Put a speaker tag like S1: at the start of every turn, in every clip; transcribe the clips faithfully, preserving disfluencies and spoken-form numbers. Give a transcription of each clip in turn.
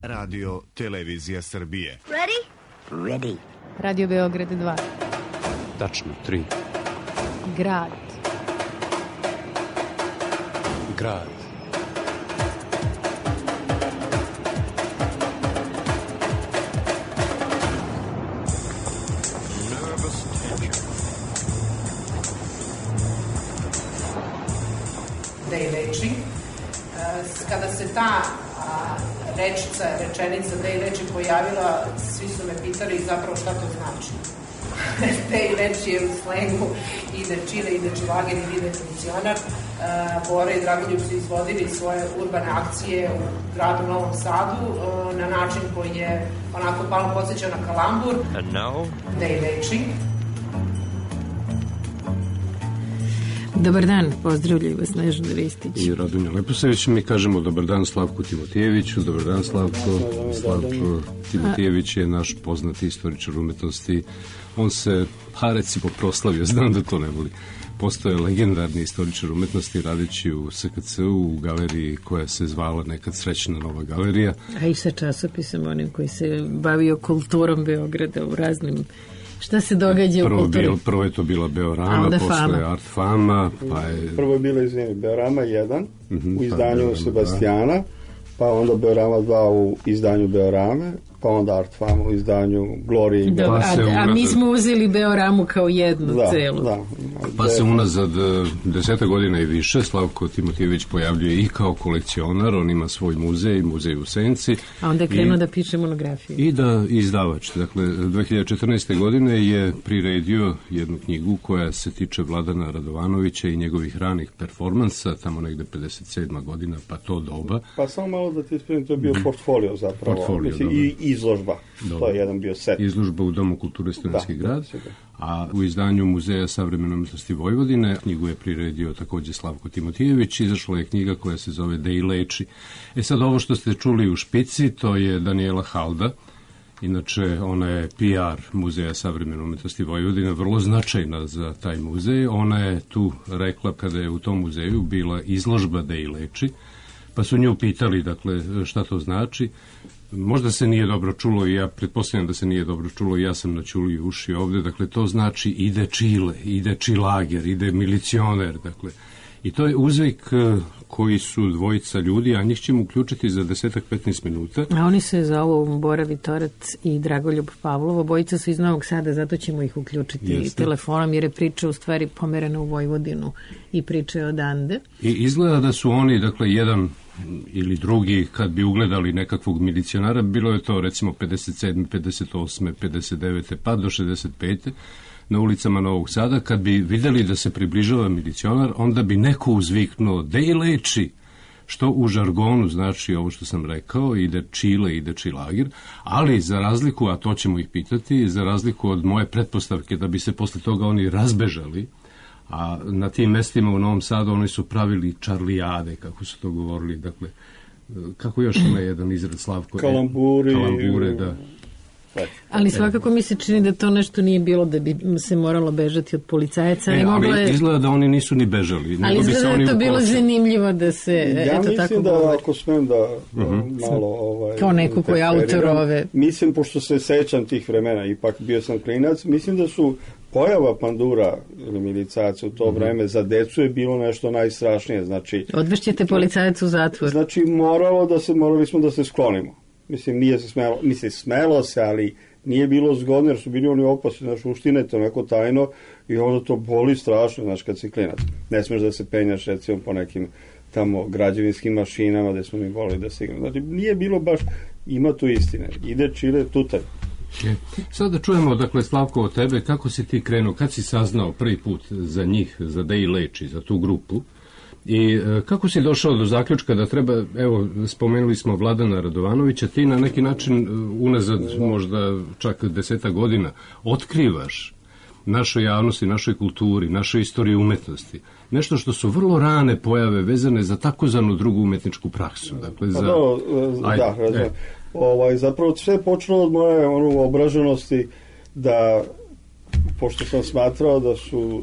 S1: Radio Televizija Srbije.
S2: Ready?
S3: Ready.
S4: Radio Beograd dva.
S5: Tačno, tri.
S4: Grad.
S5: Grad.
S6: Da je leči. Kada se ta rečica, rečenica da je leči pojavila, svi su me pitali zapravo šta to znači. Da je leči je u slengu ide čile, ide čilager i ide funkcionar. Bora i Dragoljub su izvodili svoje urbane akcije u gradu Novom Sadu na način koji je onako malo podsjećao na kalambur.
S5: And now?
S6: Da je leči.
S4: Dobar dan, pozdravljaju vas Nežana Ristić
S5: i Radonja Leposavić. Mi kažemo dobar dan Slavku Timotijeviću. Dobar dan Slavko. Slavko Timotijević je naš poznati istoričar umetnosti. On se, pa recimo, proslavio, znam da to ne voli. Postoje legendarni istoričar umetnosti radeći u S K C U, u galeriji koja se zvala nekad Srećna Nova galerija.
S4: A i sa časopisom onim koji se bavio kulturom Beograda u raznim... Šta se događa
S5: prvo
S4: u kulturi?
S5: Bil, prvo je to bila Beorama, posle Art Fama. Pa je...
S7: Prvo je bila, izvini, Beorama jedan uh-huh, u izdanju pa Sebastijana, pa onda Beorama dva u izdanju Beorame, pa onda Art Fama u izdanju Glorije i
S4: Beorame. A, a mi smo uzeli Beoramu kao jednu
S7: da,
S4: celu.
S7: Da,
S5: pa se unazad deseta godina i više Slavko Timotijević pojavljuje i kao kolekcionar, on ima svoj muzej, muzej u Senci.
S4: A onda je krenuo
S5: i,
S4: da piše monografiju.
S5: I da izdavač. Dakle, dve hiljade četrnaeste. godine je priredio jednu knjigu koja se tiče Vladana Radovanovića i njegovih ranih performansa, tamo negde pedeset sedma godina, pa to doba.
S7: Pa samo malo da ti ispravim, to je bio portfolio zapravo.
S5: Portfolio,
S7: Mislim, i izložba. Dobro. To je jedan bio set.
S5: Izložba u Domu kulture Studentski
S7: da,
S5: grad,
S7: da,
S5: a u izdanju Muzeja savremene umetnosti Vojvodine knjigu je priredio takođe Slavko Timotijević. Izašla je knjiga koja se zove Da i leči. E sad, ovo što ste čuli u špici, to je Danijela Halda. Inače, ona je P R Muzeja savremene umetnosti Vojvodine, vrlo značajna za taj muzej. Ona je tu rekla, kada je u tom muzeju bila izložba Da i leči, pa su nju pitali, dakle, šta to znači. Možda se nije dobro čulo i ja pretpostavljam da se nije dobro čulo i ja sam načulio uši ovde, dakle to znači ide čile, ide čilager, ide milicioner, dakle. I to je uzvik koji su dvojica ljudi, a njih ćemo uključiti za desetak petnaest minuta.
S4: A oni se zovu Bora Vitorac i Dragoljub Pavlov, obojica su iz Novog Sada, zato ćemo ih uključiti Jeste. telefonom, jer je priča u stvari pomerena u Vojvodinu i priča je odande.
S5: I izgleda da su oni, dakle, jedan ili drugi, kad bi ugledali nekakvog milicionara, bilo je to recimo pedeset sedme, pedeset osme, pedeset devete pa do šezdeset pete na ulicama Novog Sada, kad bi videli da se približava milicionar, onda bi neko uzviknuo da i leči, što u žargonu znači ovo što sam rekao, ide čile, ide čilager, ali za razliku, a to ćemo ih pitati, za razliku od moje pretpostavke da bi se posle toga oni razbežali, a na tim mestima u Novom Sadu oni su pravili čarlijade, kako su to govorili, dakle, kako još ima jedan izraz, Slavko?
S7: Kalamburi.
S5: Kalambure, da.
S4: Ali svakako mi se čini da to nešto nije bilo da bi se moralo bežati od policajaca.
S5: E, ali je... izgleda da oni nisu ni bežali.
S4: Ali izgleda da je to bilo zanimljivo da se
S7: ja
S4: eto tako
S7: da,
S4: govori.
S7: Ako smem da uh-huh. malo... Ovaj,
S4: kao neko koji je autor ove...
S7: Mislim, pošto se sećam tih vremena, ipak bio sam klinac, mislim da su pojava pandura ili milicajaca u to mm-hmm. vreme za decu je bilo nešto najstrašnije. Znači,
S4: odvešćete policajaca u zatvor.
S7: Znači, moralo da se, morali smo da se sklonimo. Mislim, nije se smelo, mislim, smelo se, ali nije bilo zgodno, jer su bili oni opasni, znači, uštine to neko tajno i onda to boli strašno, znači, kad si klinac. Ne smeš da se penjaš, recimo, po nekim tamo građevinskim mašinama gde smo mi volili da se igramo. Znači, nije bilo baš, ima tu istine. Ide čile tutaj.
S5: Sad da čujemo, dakle, Slavko, od tebe, kako si ti krenuo, kad si saznao prvi put za njih, za Da i leči, za tu grupu, i e, kako si došao do zaključka da treba, evo, spomenuli smo Vladana Radovanovića, ti na neki način unazad možda čak deseta godina otkrivaš našoj javnosti, našoj kulturi, našoj istoriji umetnosti. Nešto što su vrlo rane pojave vezane za takozvanu drugu umetničku praksu. Dakle, za...
S7: Pa da, Ajde, da razumem. E. Ovaj, zapravo sve je počelo od moje ono, obraženosti da, pošto sam smatrao da su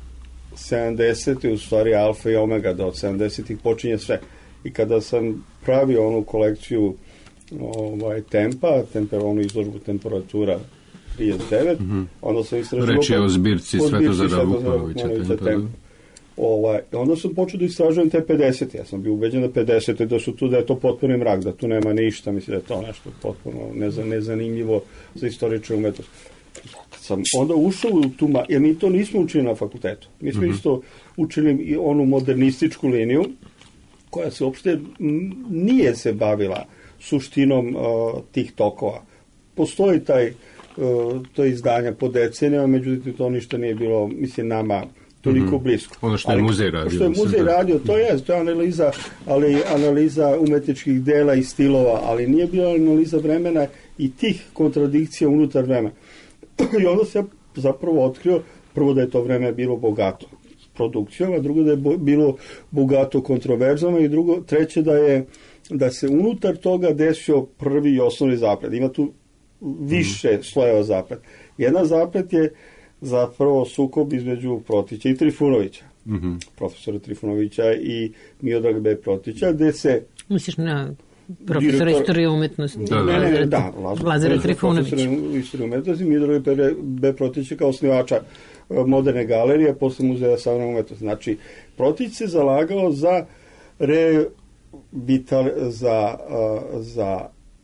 S7: sedamdeseti u stvari alfa i omega, da od sedamdesetih počinje sve. I kada sam pravio onu kolekciju ovaj, tempa, temperovanu izložbu temperatura trideset devet, mm-hmm. onda sam istražio...
S5: Reč je o zbirci Svetozara Vukmanovića tempa.
S7: Ovaj, onda sam počeo da istražujem te pedeset. Ja sam bio ubeđen da pedeset da su tu, da je to potpuno mrak, da tu nema ništa, mislim da je to nešto potpuno nezanimljivo za istoričnu umetnost. Kad sam onda ušao u tu, jer mi to nismo učili na fakultetu. Mi smo mm-hmm. isto učili i onu modernističku liniju, koja se uopšte nije se bavila suštinom uh, tih tokova. Postoji taj uh, to izdanja po decenijama, međutim to ništa nije bilo, mislim, nama toliko mm-hmm. blisko.
S5: Ono što je ali, muzej radio.
S7: Što je muzej radio, to je, to je analiza, ali analiza umetničkih dela i stilova, ali nije bila analiza vremena i tih kontradikcija unutar vremena. I onda se zapravo otkrio, prvo da je to vreme bilo bogato produkcijom, a drugo da je bo, bilo bogato kontroverzama i drugo, treće da je da se unutar toga desio prvi i osnovni zaplet. Ima tu više mm-hmm. slojeva zaplet. Jedna zaplet je zapravo sukob između Protića i Trifunovića. Mm-hmm. Profesora Trifunovića i Miodraga B. Protića, gde se...
S4: Misliš na profesora direktor... istorije umetnosti?
S7: Da, da, ne, ne, da,
S4: Lazara Trifunovića.
S7: Profesora istorije umetnosti, Miodraga B. Protića kao osnivača moderne galerije, posle Muzeja savremene umetnosti. Znači, Protić se zalagao za revital, za, za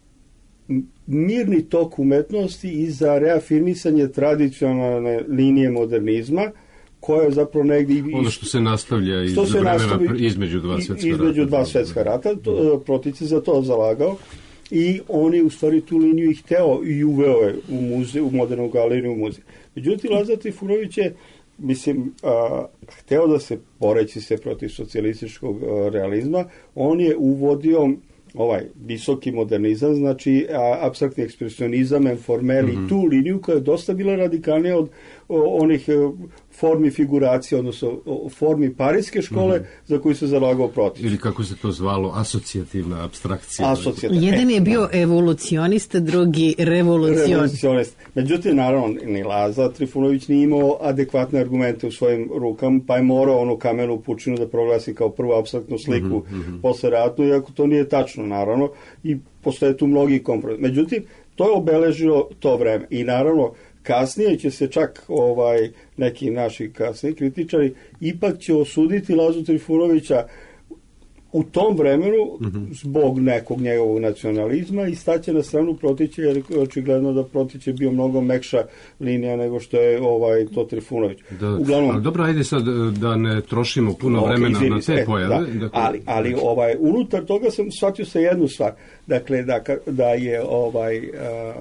S7: mirni tok umetnosti i za reafirmisanje tradicionalne linije modernizma, koja je zapravo negdje...
S5: Ono što se nastavlja iz vremena nastavi, između dva svetska rata.
S7: Između dva svetska rata, to, Protić se za to zalagao i on je u stvari tu liniju i hteo i uveo je u muzej, u modernu galeriju u muzej. Međutim, Lazar Trifunović je, mislim, a, hteo da se, boreći se protiv socijalističkog a, realizma, on je uvodio ovaj visoki modernizam, znači a, apstraktni ekspresionizam, enformeli, mm-hmm. tu liniju koja je dosta bila radikalnija od o, onih o, formi figuracije, odnosno o, formi parijske škole mm-hmm. za koju se zalagao Protić.
S5: Ili kako se to zvalo, asocijativna apstrakcija.
S7: Asocijativna.
S4: Jedan je bio evolucionista, drugi revolucionist.
S7: revolucionist. Međutim, naravno, ni Lazar Trifunović nije imao adekvatne argumente u svojim rukama, pa je morao onu kamenu pučinu da proglasi kao prvu apstraktnu sliku mm-hmm. posle ratnu, iako to nije tačno, naravno, i postoje tu mnogi kompromis. Međutim, to je obeležilo to vreme. I naravno, kasnije će se čak ovaj neki naši kasniji kritičari ipak će osuditi Lazu Trifunovića u tom vremenu mm-hmm. zbog nekog njegovog nacionalizma i staće na stranu Protića, jer očigledno da Protić je bio mnogo mekša linija nego što je ovaj to Trifunović.
S5: Da, uglavnom, ali dobro, ajde sad da ne trošimo puno okay, vremena izvini, na te e, pojave.
S7: Da, dakle, ali ali ovaj unutar toga sam shvatio se jednu stvar. Dakle, da, da je ovaj a,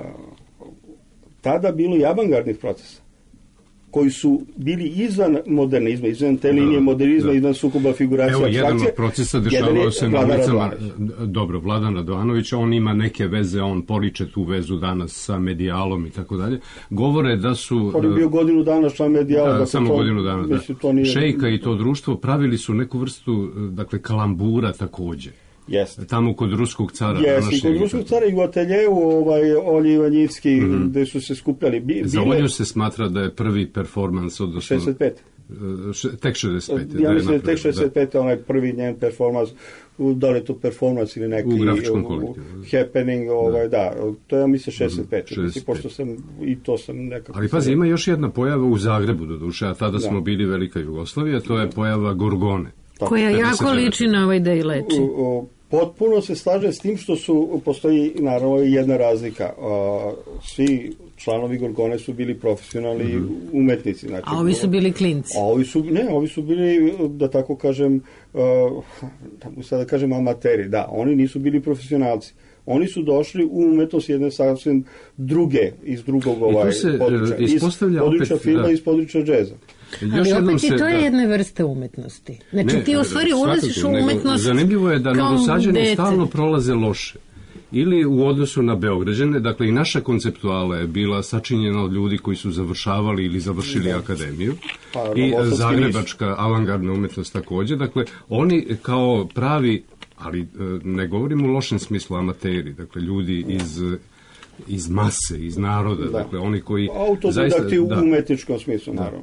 S7: tada bilo i avangardnih procesa koji su bili izvan modernizma, izvan te linije da, modernizma, da. izvan sukoba figuracija.
S5: Evo, jedan od procesa dešavao se na ulicama, dobro, Vladan Radovanović, on ima neke veze, on poriče tu vezu danas sa medijalom i tako dalje. Govore da su...
S7: On je bio godinu dana član medijala.
S5: Da,
S7: da
S5: samo
S7: to,
S5: godinu dana, da.
S7: To nije...
S5: Šejka i to društvo pravili su neku vrstu, dakle, kalambura takođe.
S7: Jeste.
S5: Tamo kod ruskog cara.
S7: Jeste, i kod ruskog cara i u ateljevu ovaj, Olje Ivanjivski, mm-hmm. gde su se skupljali. Bi,
S5: Za Olju se smatra da je prvi performans, odnosno...
S7: šezdeset pet.
S5: Š, tek šezdeset pet.
S7: Ja mislim da je tek šezdeset pet, da. Onaj prvi njen performans, da li je to performans ili neki...
S5: U grafičkom kolektivu.
S7: Happening, ovaj, da. da, to je, mislim, šezdeset pet. šezdeset pet. Mislim, pošto sam, i to sam nekako...
S5: Ali pazi, ima još jedna pojava u Zagrebu, do duše, a tada da. smo bili Velika Jugoslavija, to je pojava Gorgone.
S4: Koja jako liči na ovaj da i leči.
S7: U, u, Potpuno se slaže s tim što su, postoji naravno jedna razlika. Uh, svi članovi Gorgone su bili profesionalni mm-hmm. umetnici. Znači,
S4: a ovi su bili klinci?
S7: A ovi su, ne, ovi su bili, da tako kažem, uh, da sada kažem amateri. Da, oni nisu bili profesionalci. Oni su došli u umetnost jedne sasvim druge, iz drugog ovaj,
S5: se,
S7: područja. Iz područja filma i iz područja džeza.
S4: Još ali opet i to je da. jedna vrsta umetnosti. Znači ne, ti u stvari ulaziš u umetnost.
S5: Zanimljivo je da Novosađani stalno prolaze loše. Ili u odnosu na Beograđane, dakle i naša konceptuala je bila sačinjena od ljudi koji su završavali ili završili da. akademiju. Pa, i zagrebačka avangardna umetnost takođe. Dakle, oni kao pravi, ali ne govorim u lošem smislu amateri, dakle ljudi iz... iz mase, iz naroda, da. dakle oni koji...
S7: Autodidakti u da. umetničkom smislu, naravno.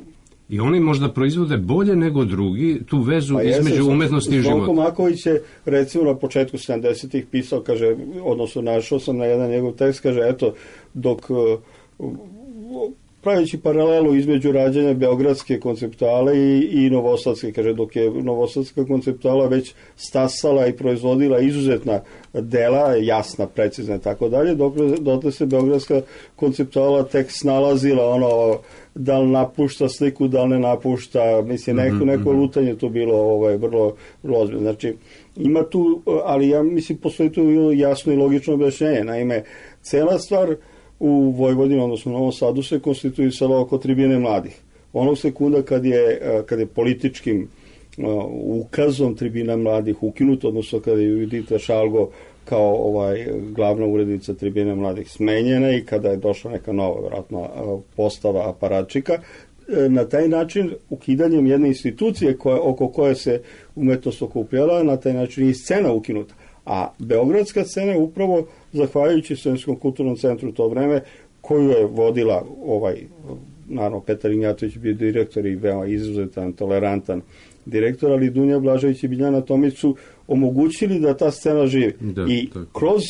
S5: I oni možda proizvode bolje nego drugi tu vezu pa između jesam, umetnosti i života.
S7: Zvonko Maković je recimo na početku sedamdesetih pisao, kaže, odnosno našao sam na jedan njegov tekst, kaže, eto, dok uh, pravići paralelu između rađanja beogradske konceptuale i, i novosadske, kaže, dok je novosadska konceptuala već stasala i proizvodila izuzetna dela, jasna, precizna i tako dalje, dok, dok se beogradska konceptuala tek snalazila, ono, da li napušta sliku, da li ne napušta, mislim, neko, neko lutanje to bilo ovaj, vrlo, vrlo ozbiljno. Znači, ima tu, ali ja mislim, postoji tu jasno i logično objašnjenje. Naime, cela stvar u Vojvodini, odnosno u Novom Sadu, se konstituisala oko tribine mladih. Onog sekunda kad je, kad je političkim ukazom tribina mladih ukinuta, odnosno kada je Judita Šalgo kao ovaj glavna urednica tribine mladih smenjena i kada je došla neka nova, vjerojatno, postava aparatčika, na taj način, ukidanjem jedne institucije koje, oko koje se umetnost okupljala, na taj način i scena ukinuta. A beogradska scena je upravo, zahvaljujući Studentskom kulturnom centru u to vreme, koju je vodila ovaj, naravno, Petar Ignjatović bio direktor i veoma izuzetan, tolerantan direktor, ali Dunja Blažević i Biljana Tomić su omogućili da ta scena živi. Da, I tako. Kroz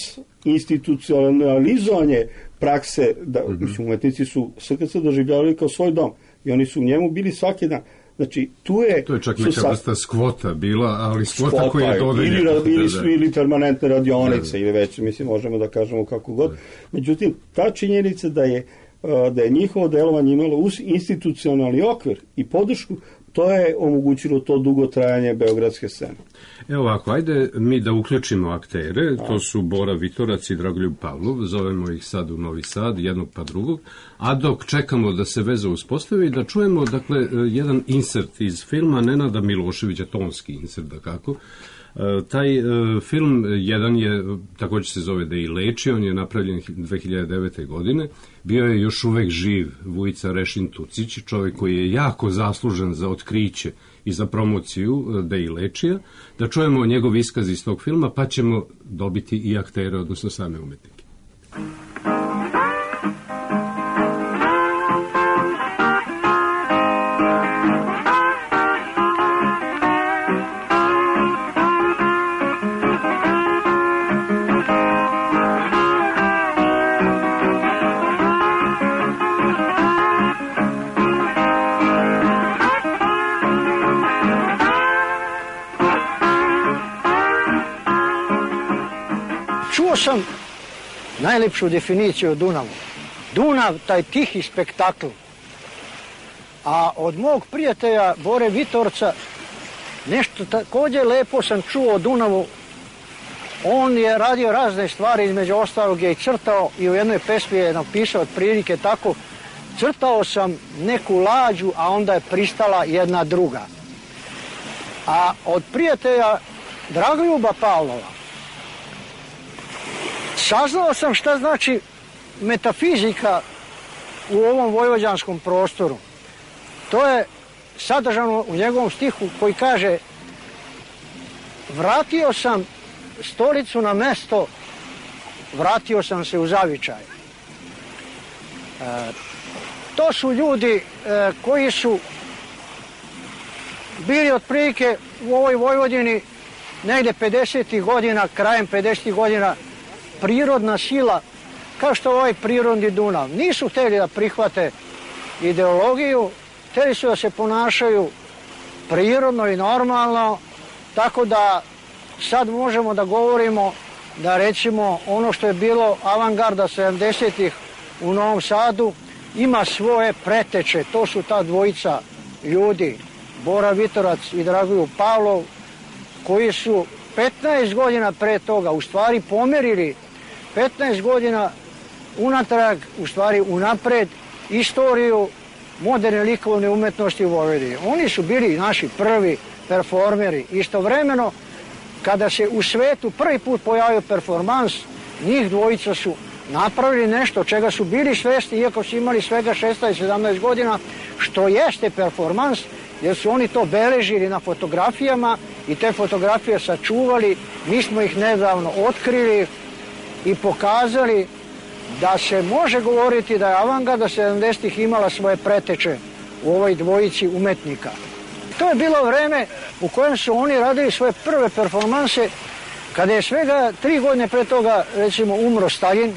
S7: institucionalizovanje prakse, da, mm-hmm. mislim, umetnici su S K C doživljavali kao svoj dom i oni su u njemu bili svaki dan. Znači, tu je...
S5: To je čak neka sa... vrsta skvota bila, ali skvota koja je dodeljena.
S7: Ili, ili su ili permanentne radionice, da, da. Ili već, mislim, možemo da kažemo kako god. Da. Međutim, ta činjenica da je, da je njihovo delovanje imalo uz institucionalni okvir i podršku, to je omogućilo to dugo trajanje beogradske scene.
S5: Evo ovako, ajde mi da uključimo aktere, to su Bora Vitorac i Dragoljub Pavlov, zovemo ih sad u Novi Sad, jednog pa drugog, a dok čekamo da se veza uspostavi, da čujemo, dakle, jedan insert iz filma Nenada Miloševića, tonski insert, da kako. Taj uh, film, jedan je, također se zove Da i leči, on je napravljen dve hiljade devete. godine, bio je još uvek živ Vujica Rešin Tucić, čovjek koji je jako zaslužen za otkriće i za promociju Da i lečija, da čujemo njegov iskaz iz tog filma, pa ćemo dobiti i aktere, odnosno same umetnike.
S2: Sam najlepšu definiciju o Dunavu. Dunav, taj tihi spektakl. A od mog prijatelja Bore Vitorca nešto također lepo sam čuo o Dunavu. On je radio razne stvari, između ostalog je i crtao i u jednoj pesmi je napisao otprilike tako: crtao sam neku lađu, a onda je pristala jedna druga. A od prijatelja Dragoljuba Pavlova saznao sam šta znači metafizika u ovom vojvođanskom prostoru. To je sadržano u njegovom stihu koji kaže: vratio sam stolicu na mesto, vratio sam se u zavičaj. E, to su ljudi e, koji su bili otprilike u ovoj Vojvodini negdje pedesetih godina, krajem pedesetih godina, prirodna sila, kao što ovaj prirodni Dunav. Nisu htjeli da prihvate ideologiju, htjeli su da se ponašaju prirodno i normalno, tako da sad možemo da govorimo da, recimo, ono što je bilo avangarda sedamdesetih u Novom Sadu ima svoje preteče. To su ta dvojica ljudi, Bora Vitorac i Dragoljub Pavlov, koji su petnaest godina pre toga u stvari pomerili petnaest godina unatrag, u stvari unapred, istoriju moderne likovne umetnosti u Vojvodini. Oni su bili naši prvi performeri. Istovremeno, kada se u svetu prvi put pojavio performans, njih dvojica su napravili nešto čega su bili svesni, iako su imali svega šesnaest sedamnaest godina, što jeste performans, jer su oni to beležili na fotografijama i te fotografije sačuvali. Mi smo ih nedavno otkrili i pokazali da se može govoriti da je avangarda sedamdesetih imala svoje preteče u ovoj dvojici umetnika. To je bilo vreme u kojem su oni radili svoje prve performanse, kada je svega tri godine pre toga, recimo, umro Stalin,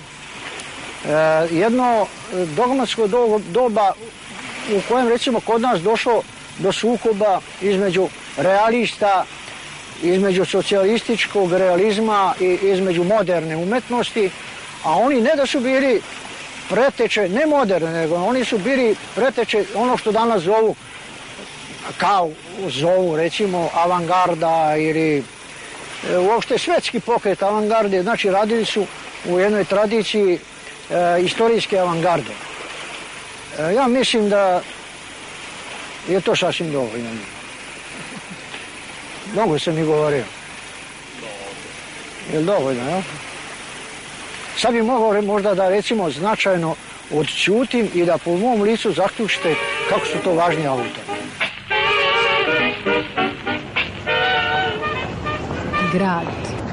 S2: jedno dogmatsko doba u kojem, recimo, kod nas došlo do sukoba između realista, između socijalističkog realizma i između moderne umetnosti, a oni ne da su bili preteče, ne moderne, nego oni su bili preteče ono što danas zovu, kao zovu, recimo, avangarda ili uopšte svetski pokret avangarde, znači radili su u jednoj tradiciji e, istorijske avangarde. E, ja mislim da je to sasvim dovoljno. Mnogo sam i govorio. Je li dovoljno, ja? Sad bi mogao možda da, recimo, značajno odćutim i da po mom licu zaključite kako su to važni autori.
S4: Grad.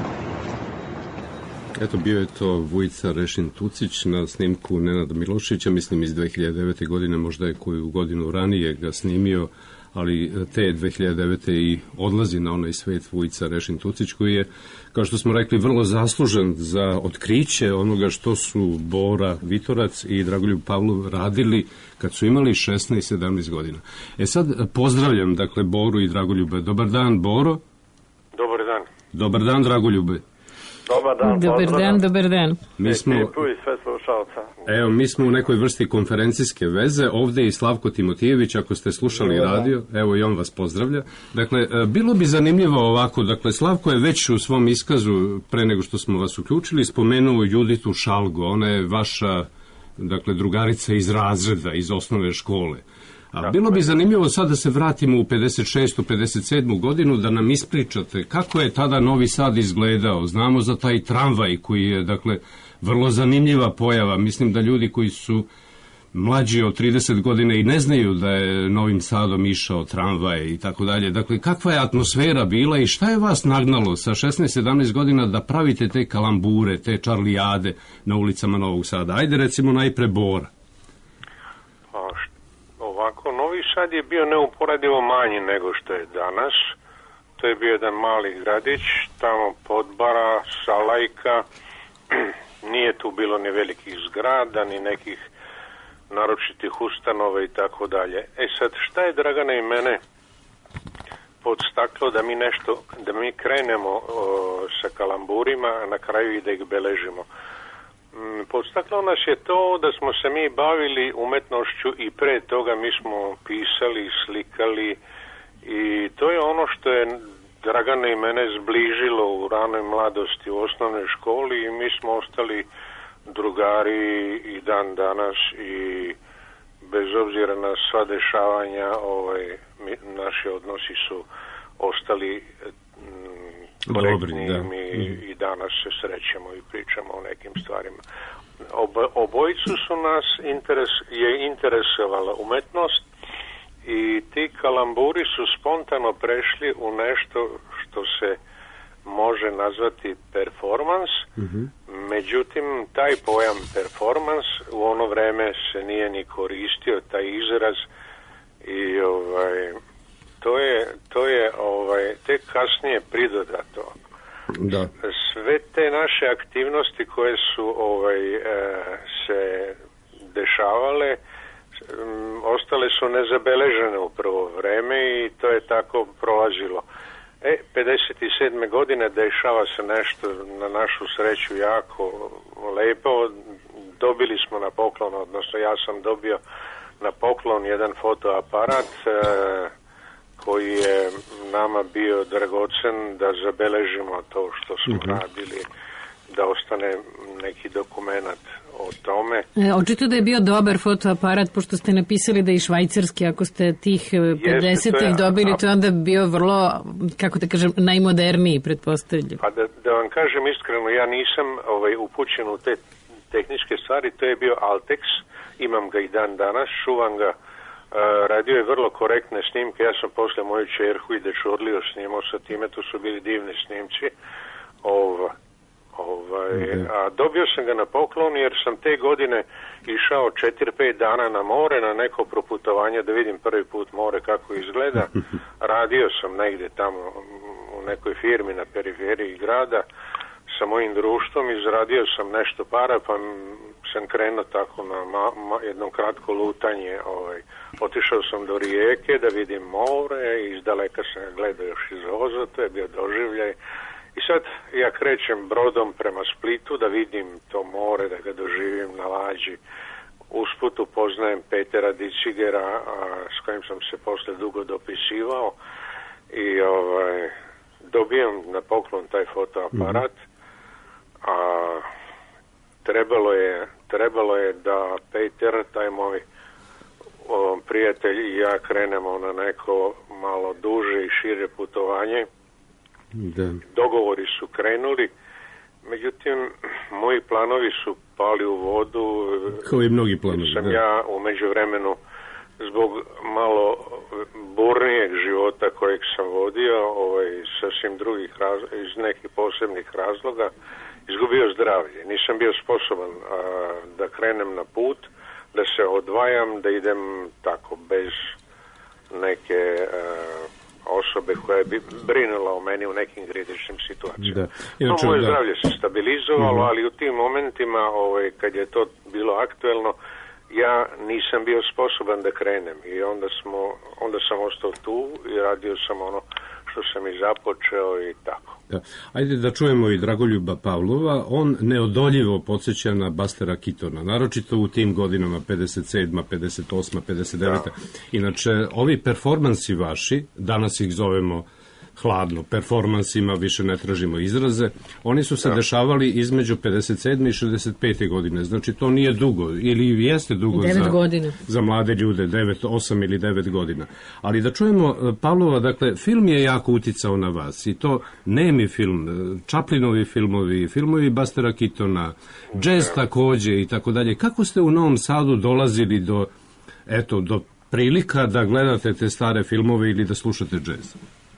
S5: Eto, bio je to Vujica Rešin Tucić na snimku Nenada Miloševića, mislim iz dve hiljade devete. godine, možda je koju godinu ranije ga snimio, ali te dve hiljade devete. i odlazi na onaj svet Vujica Rešin Tucić, koji je, kao što smo rekli, vrlo zaslužen za otkriće onoga što su Bora Vitorac i Dragoljub Pavlov radili kad su imali šesnaest sedamnaest godina. E sad pozdravljam, dakle, Boru i Dragoljube. Dobar dan, Boro.
S3: Dobar dan.
S5: Dobar dan, Dragoljube.
S3: Dobar dan,
S4: dobar dan, dobar dan.
S5: Mi smo,
S3: i tu i sve slušalca.
S5: Evo, mi smo u nekoj vrsti konferencijske veze. Ovde je i Slavko Timotijević, ako ste slušali Dobar radio, dan. Evo i on vas pozdravlja. Dakle, bilo bi zanimljivo ovako, dakle, Slavko je već u svom iskazu, pre nego što smo vas uključili, spomenuo Juditu Šalgo. Ona je vaša, dakle, drugarica iz razreda, iz osnovne škole. A bilo bi zanimljivo sad da se vratimo u pedeset šestu pedeset sedmu godinu, da nam ispričate kako je tada Novi Sad izgledao. Znamo za taj tramvaj koji je, dakle, vrlo zanimljiva pojava. Mislim da ljudi koji su mlađi od trideset godina i ne znaju da je Novim Sadom išao tramvaj i tako dalje. Dakle, kakva je atmosfera bila i šta je vas nagnalo sa šesnaest sedamnaest godina da pravite te kalambure, te čarlijade na ulicama Novog Sada? Ajde, recimo, najpre Bora.
S3: Ovako, Novi Sad je bio neuporedivo manji nego što je danas. To je bio jedan mali gradić, tamo Podbara, Salajka, nije tu bilo ni velikih zgrada, ni nekih naročitih ustanova i tako dalje. E sad, šta je Dragana i mene podstaklo da mi nešto, da mi krenemo o, sa kalamburima, a na kraju i da ih beležimo? Podstaklo nas je to da smo se mi bavili umetnošću i pre toga mi smo pisali, slikali i to je ono što je Dragana i mene zbližilo u ranoj mladosti u osnovnoj školi i mi smo ostali drugari i dan danas i bez obzira na sva dešavanja ovaj, mi, naši odnosi su ostali korektni i mi i danas se srećemo i pričamo o nekim stvarima. Ob, obojicu su nas interes, je interesovala umetnost i ti kalamburi su spontano prešli u nešto što se može nazvati performans, mm-hmm. Međutim taj pojam performans u ono vreme se nije ni koristio, taj izraz i ovaj to je, to je ovaj, tek kasnije pridodato.
S5: Da.
S3: Sve te naše aktivnosti koje su ovaj, e, se dešavale m, ostale su nezabeležene u prvo vreme i to je tako prolazilo. E, pedeset sedme godine dešava se nešto na našu sreću jako lepo. Dobili smo na poklon, odnosno ja sam dobio na poklon jedan fotoaparat e, koji je nama bio dragocen da zabeležimo to što smo mm-hmm. radili, da ostane neki dokumenat o tome.
S4: E, očito da je bio dobar fotoaparat, pošto ste napisali da je švajcarski, ako ste tih pedesetih dobili, to je onda bio vrlo, kako da kažem, najmoderniji, pretpostavljam.
S3: Pa da, da vam kažem iskreno, ja nisam ovaj, upućen u te tehničke stvari, to je bio Altex, imam ga i dan danas, čuvam ga. Uh, radio je vrlo korektne snimke, ja sam posle moju čerku i dečurliju snimao sa time, to su bili divni snimci. Ova, Ovaj, a dobio sam ga na poklon jer sam te godine išao četiri pet dana na more, na neko proputovanje da vidim prvi put more kako izgleda. Radio sam negdje tamo u nekoj firmi na periferiji grada sa mojim društvom, izradio sam nešto para pa sam krenuo tako na ma, ma, jedno kratko lutanje. Ovaj. Otišao sam do Rijeke da vidim more, iz daleka sam gledao još iz voza, to je bio doživljaj. I sad ja krećem brodom prema Splitu da vidim to more, da ga doživim na lađi. Usput upoznajem Petera Dicigera, a, s kojim sam se posle dugo dopisivao i ovaj, dobijem na poklon taj fotoaparat, a trebalo je, trebalo je da Peter, taj moj o, prijatelj i ja krenemo na neko malo duže i šire putovanje. Da. Dogovori su krenuli, međutim moji planovi su pali u vodu.
S5: Kao i mnogi planovi.
S3: Sam
S5: da.
S3: ja u međuvremenu zbog malo burnijeg života kojeg sam vodio, ovaj, sasvim drugih raz, iz nekih posebnih razloga, izgubio zdravlje. Nisam bio sposoban a, da krenem na put, da se odvajam, da idem tako bez neke a, osobe koja bi brinula o meni u nekim kritičnim situacijama. Inače, no, moje da. zdravlje se stabilizovalo, mm-hmm. ali u tim momentima, ovaj, kad je to bilo aktuelno, ja nisam bio sposoban da krenem i onda smo, onda sam ostao tu i radio sam ono što sam i započeo i tako.
S5: Da. Ajde da čujemo i Dragoljuba Pavlova. On neodoljivo podsjeća na Bustera Keatona, naročito u tim godinama pedeset sedma, pedeset osma, pedeset deveta. Da. Inače, ovi performansi vaši, danas ih zovemo hladno performansima, više ne tražimo izraze, oni su se da. dešavali između pedeset sedme i šezdeset pete godine, znači to nije dugo, ili jeste dugo za, za mlade ljude, devet, osam ili devet godina. Ali da čujemo Pavlova, dakle, film je jako uticao na vas i to nemi film, Chaplinovi filmovi, filmovi Bustera Keatona, džez takođe i tako dalje. Kako ste u Novom Sadu dolazili do, eto, do prilika da gledate te stare filmove ili da slušate džez?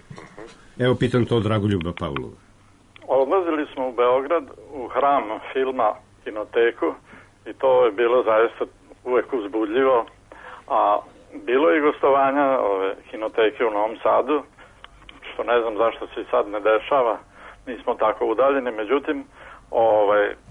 S5: Evo, pitam to Dragoljuba Pavlova.
S8: Odlazili smo u Beograd, u hram filma, kinoteku, i to je bilo zaista uvek uzbudljivo, a bilo je gostovanja ove kinoteke u Novom Sadu, što ne znam zašto se sad ne dešava, nismo tako udaljeni, međutim, ovaj, e,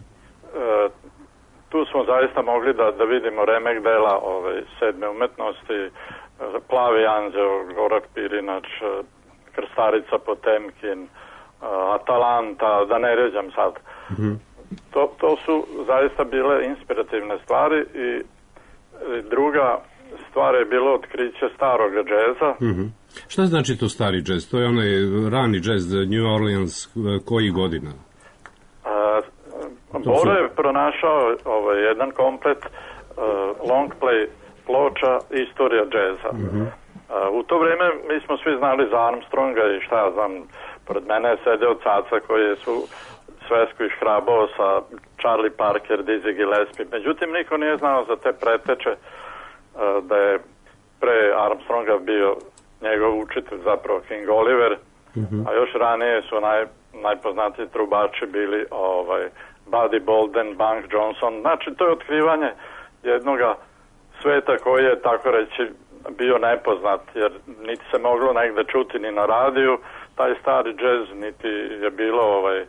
S8: tu smo zaista mogli da, da vidimo remek dela ove, sedme umetnosti, Plavi anđeo, Gorak Pirinač, Krstarica Potemkin, Atalanta, da ne ređam sad. Mm-hmm. To, to su zaista bile inspirativne stvari i druga stvar je bilo otkriće starog džeza.
S5: Mm-hmm. Šta znači to stari džez? To je onaj rani džez, New Orleans, koji godina?
S8: A, Bora je pronašao ovaj, jedan komplet uh, long play ploča Istorija džeza. Mm-hmm. Uh, u to vreme mi smo svi znali za Armstronga i šta ja znam, pored mene je sedeo Caca koji su svesku iškrabao sa Charlie Parker, Dizzy Gillespie. Međutim, niko nije znao za te preteče uh, da je pre Armstronga bio njegov učitelj, zapravo King Oliver, mm-hmm. a još ranije su naj, najpoznatiji trubači bili ovaj, Buddy Bolden, Bunk Johnson. Znači, to je otkrivanje jednoga sveta koji je, tako reći, bio nepoznat, jer niti se moglo negde čuti ni na radiju taj stari džez, niti je bilo ovaj,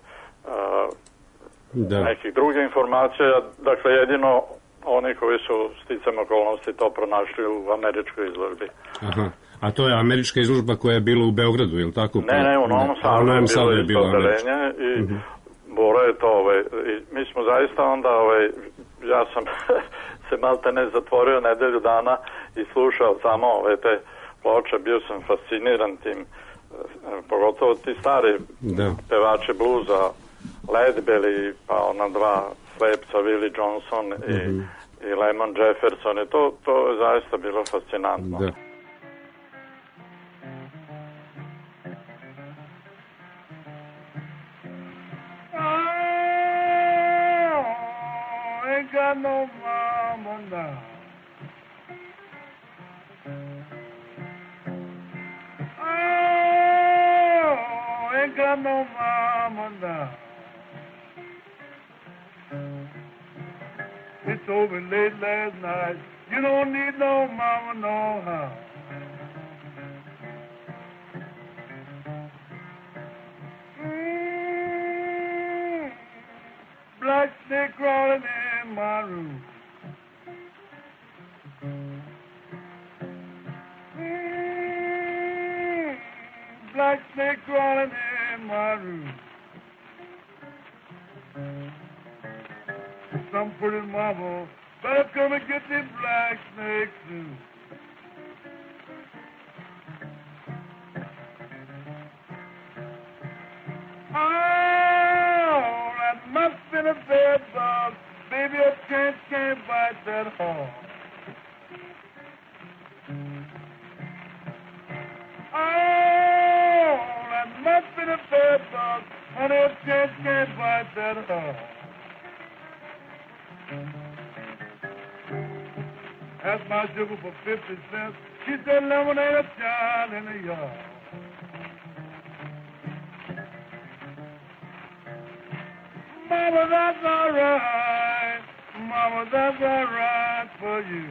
S8: uh, nekih drugih informacija. Dakle, jedino oni koji su sticam okolnosti to pronašli u američkoj izložbi.
S5: Aha. A to je američka izložba koja je bila u Beogradu, je li tako?
S8: Ne, ne, u Novom Sadu je bilo istodarenje i uh-huh. Bora je to, ovaj, i mi smo zaista onda, ovaj, ja sam se malte ne zatvorio nedelju dana i slušao samo ove te ploče, bio sam fasciniran tim, pogotovo ti stari da. pevače bluza, Led Belly, pa ona dva slepca, Willie Johnson i, uh-huh. i Lemon Jefferson, i to, to je zaista bilo fascinantno. Da.
S9: Ain't got no mama now. Oh, ain't got no mama now. He told me late last night, you don't need no mama, no how. Mm, black snake crawling in my room. Mm, black snake crawling in my room. Some pretty mama better come and get this black snake soon. Oh, that must be a bed bug. Baby, a chance can't bite that hard. Oh, that must be a bed bug. Honey, a chance can't bite that hard. Asked my sugar for fifty cents. She said lemonade a child in the yard. Mama, that's all right. Mama, that's all right for you.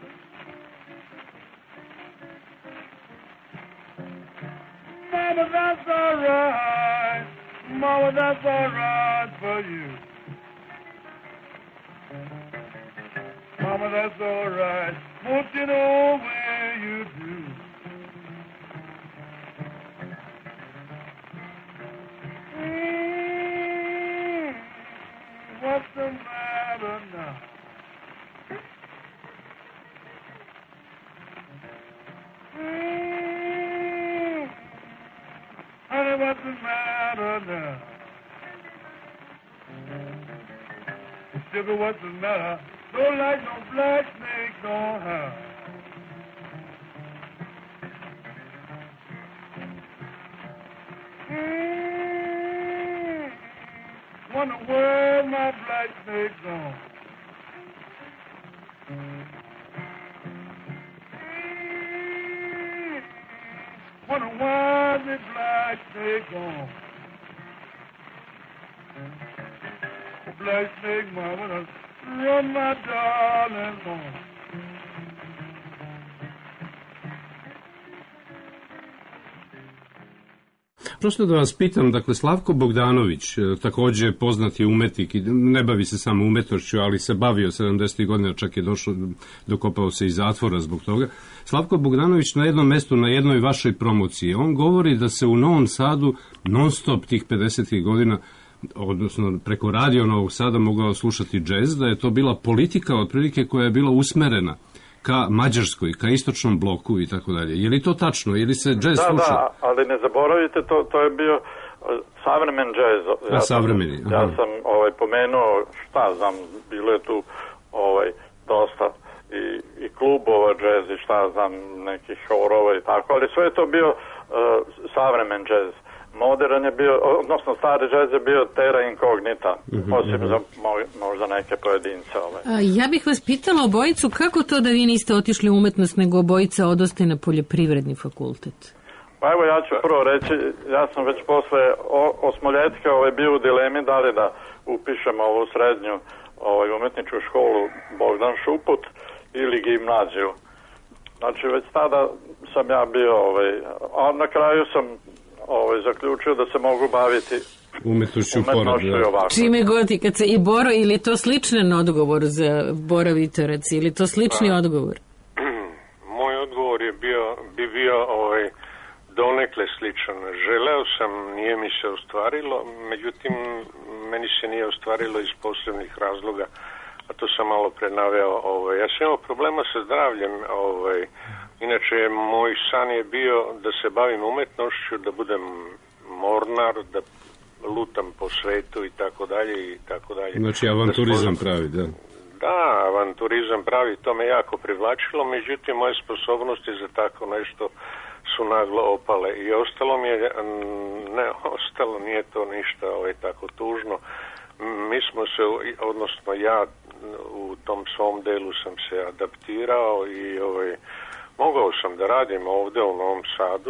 S9: Mama, that's all right. Mama, that's all right for you. Mama, that's all right. Won't you know where you do? Mm, what's the matter now? Mm, honey, what's the matter now? Sugar, what's the matter? Don't like no black snake, no how. Mm, wonder where my black snake gone. Mm, wonder why the black snake gone. Black snake, mama, run my darling home.
S5: Prosto da vas pitam, dakle, Slavko Bogdanović, takođe poznati umetnik, ne bavi se samo umetnošću, ali se bavio sedamdesetih godina, čak je došao, dokopao se iz zatvora zbog toga. Slavko Bogdanović na jednom mestu, na jednoj vašoj promociji, on govori da se u Novom Sadu non stop tih pedesetih godina, odnosno preko radio Novog Sada mogao slušati džez, da je to bila politika otprilike koja je bila usmerena ka Mađarskoj, ka istočnom bloku i tako dalje. Je li to tačno? Je li se džez sluša?
S8: Da, da, ali ne zaboravite, to, to je bio savremen džez. Ja
S5: A, savremeni.
S8: Sam, ja sam ovaj, pomenuo, šta znam, bilo je tu ovaj, dosta i, i klubova džez i šta znam, nekih horova i tako, ali sve je to bio uh, savremen džez. Modern je bio, odnosno stari džez je bio terra incognita, uh-huh, osim uh-huh. za možda neke pojedince. Ovaj.
S4: A, ja bih vas pitala obojicu, kako to da vi niste otišli u umetnost, nego obojica odoste na poljoprivredni fakultet?
S8: Pa evo ja ću prvo reći, ja sam već posle osmoljetke ovaj, bio u dilemi da li da upišem ovu srednju ovaj, umetničku školu Bogdan Šuput ili gimnaziju. Znači već tada sam ja bio, ovaj, a na kraju sam ovaj, zaključio da se mogu baviti
S5: umetnošću pored.
S4: Čime god i kad se i Boro, ili je to sličan odgovor za Bora Vitorac, ili to slični
S3: da.
S4: odgovor?
S3: Moj odgovor je bio, bi bio ovaj, donekle sličan. Želeo sam, nije mi se ostvarilo, međutim, meni se nije ostvarilo iz posebnih razloga, a to sam malo prenaveo. Ovaj. Ja sam imao problema sa zdravljem, ovaj, inače moj san je bio da se bavim umetnošću, da budem mornar, da lutam po svetu i tako dalje i tako dalje.
S5: Znači avanturizam da pravi, da.
S3: Da, avanturizam pravi, to me jako privlačilo, međutim moje sposobnosti za tako nešto su naglo opale i ostalo mi je, ne, ostalo nije to ništa ovaj, tako tužno. Mi smo se, odnosno ja u tom svom delu sam se adaptirao i ovaj, mogao sam da radim ovde u Novom Sadu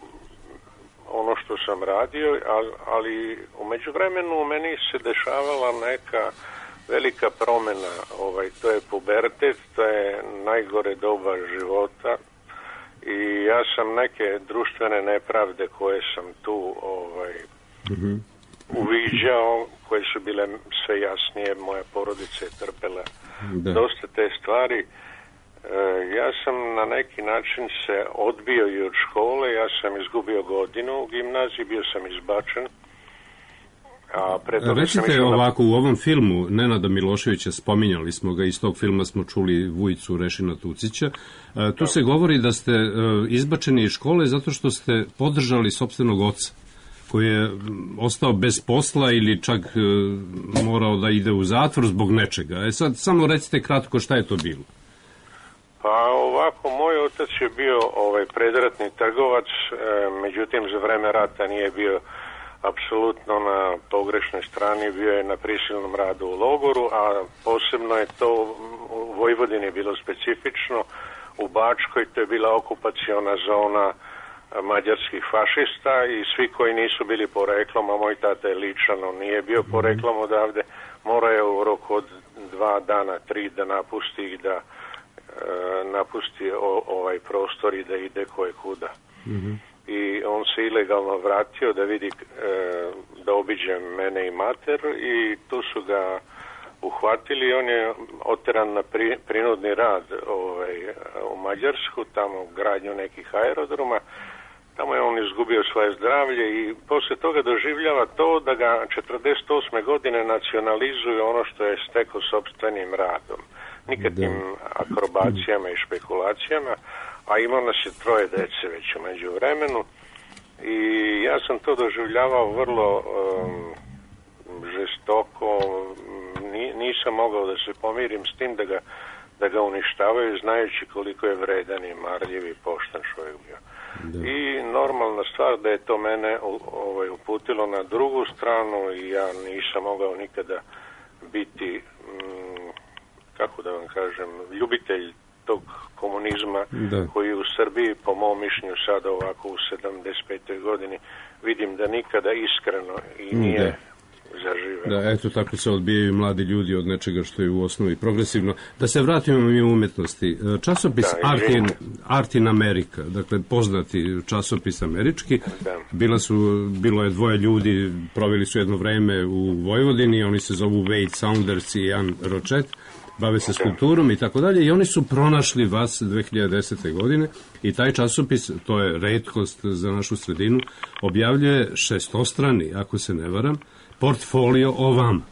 S3: ono što sam radio, ali u međuvremenu meni se dešavala neka velika promjena, ovaj, to je pubertet, to je najgore doba života i ja sam neke društvene nepravde koje sam tu ovaj, mm-hmm. uviđao, koje su bile sve jasnije, moja porodica je trpela da. dosta te stvari. E, ja sam na neki način se odbio i od škole, ja sam izgubio godinu u gimnaziji, bio sam izbačen. A
S5: Recite ovako, u ovom filmu Nenada Miloševića, spominjali smo ga, iz tog filma smo čuli Vujicu Rešina Tucića, e, tu se govori da ste e, izbačeni iz škole zato što ste podržali sopstvenog oca, koji je ostao bez posla ili čak e, morao da ide u zatvor zbog nečega. E sad, samo recite kratko šta je to bilo.
S3: Pa ovako, moj otac je bio ovaj predratni trgovac, e, međutim za vreme rata nije bio apsolutno na pogrešnoj strani, bio je na prisilnom radu u logoru, a posebno je to u Vojvodini bilo specifično, u Bačkoj to je bila okupaciona zona mađarskih fašista i svi koji nisu bili poreklom, a moj tata je Ličan, on nije bio poreklom odavde, mora je u roku od dva dana, tri da napusti i da e, napusti o, ovaj prostor i da ide koje kuda. Mm-hmm. I on se ilegalno vratio da vidi, e, da obiđe mene i mater i tu su ga uhvatili. On je oteran na pri, prinudni rad ovaj, u Mađarsku, tamo u gradnju nekih aerodroma. Tamo je on izgubio svoje zdravlje i poslije toga doživljava to da ga četrdeset osme godine nacionalizuje ono što je stekao sopstvenim radom. Nikakvim akrobacijama i špekulacijama, a imao nas je troje dece već u međuvremenu i ja sam to doživljavao vrlo um, žestoko, Ni, nisam mogao da se pomirim s tim da ga, da ga uništavaju, znajući koliko je vredan i marljiv i pošten čovjek bio. Da. I normalna stvar da je to mene ovaj, uputilo na drugu stranu i ja nisam mogao nikada biti, mm, kako da vam kažem, ljubitelj tog komunizma da. koji u Srbiji, po mom mišljenju, sada ovako u sedamdeset petoj godini vidim da nikada iskreno i nije da. zaživeo.
S5: Da, eto tako se odbijaju mladi ljudi od nečega što je u osnovi progresivno. Da se vratimo mi u umetnosti. Časopis da, Art, in, Art in America, dakle poznati časopis američki, da. Bila su, bilo je dvoje ljudi, proveli su jedno vreme u Vojvodini, oni se zovu Wade Saunders i Jan Ročet, bave se skulpturom i tako dalje i oni su pronašli vas dve hiljade desete. godine i taj časopis, to je retkost za našu sredinu, objavljuje šestostrani, ako se ne varam, portfolio o vama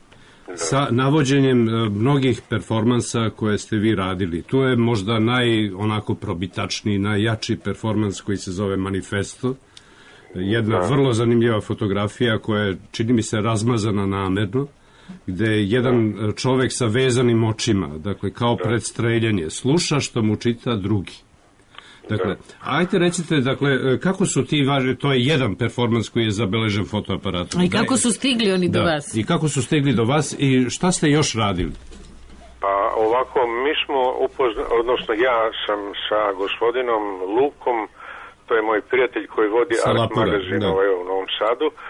S5: sa navođenjem mnogih performansa koje ste vi radili. Tu je možda naj onako probitačniji, najjači performans koji se zove Manifesto. Jedna vrlo zanimljiva fotografija koja je, čini mi se, razmazana namerno, gde je jedan čovek sa vezanim očima, dakle kao pred streljanje, sluša što mu čita drugi. Dakle, ajte recite, dakle, kako su ti važi, to je jedan performans koji je zabeležen fotoaparatom.
S4: I kako su stigli oni
S5: da,
S4: do vas?
S5: I kako su stigli do vas i šta ste još radili?
S3: Pa ovako, mi smo upoznali, odnosno ja sam sa gospodinom Lukom, to je moj prijatelj koji vodi sa Art Lapura, magazin ovaj, u Novom Sadu, e,